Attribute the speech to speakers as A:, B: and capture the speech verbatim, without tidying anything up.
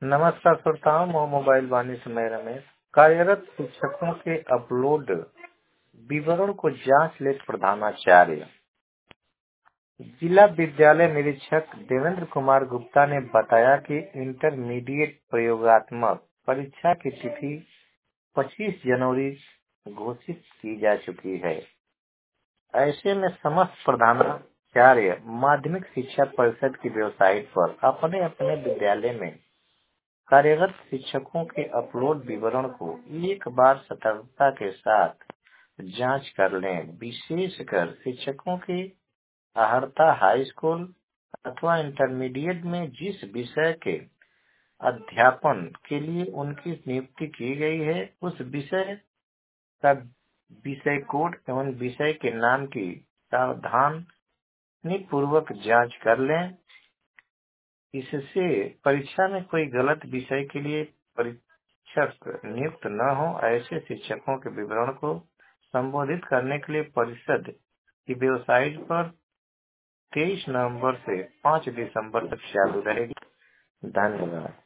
A: नमस्कार श्रोताओं, मैं मोबाइल वाणी से मैं रमेश। कार्यरत शिक्षकों के अपलोड विवरण को जांच ले प्रधानाचार्य। जिला विद्यालय निरीक्षक देवेंद्र कुमार गुप्ता ने बताया कि इंटरमीडिएट प्रयोगात्मक परीक्षा की तिथि पच्चीस जनवरी घोषित की जा चुकी है। ऐसे में समस्त प्रधानाचार्य माध्यमिक शिक्षा परिषद की वेबसाइट पर अपने अपने विद्यालय में कार्यरत शिक्षकों के अपलोड विवरण को एक बार सतर्कता के साथ जांच कर लें। विशेषकर शिक्षकों की आहर्ता हाई स्कूल अथवा इंटरमीडिएट में जिस विषय के अध्यापन के लिए उनकी नियुक्ति की गई है, उस विषय का विषय कोड एवं विषय के नाम की सावधानी पूर्वक जांच कर लें। इससे परीक्षा में कोई गलत विषय के लिए परीक्षक नियुक्त न हो। ऐसे शिक्षकों के विवरण को संबोधित करने के लिए परिषद की वेबसाइट पर तेईस नवंबर से पाँच दिसंबर तक चालू रहेगी। धन्यवाद।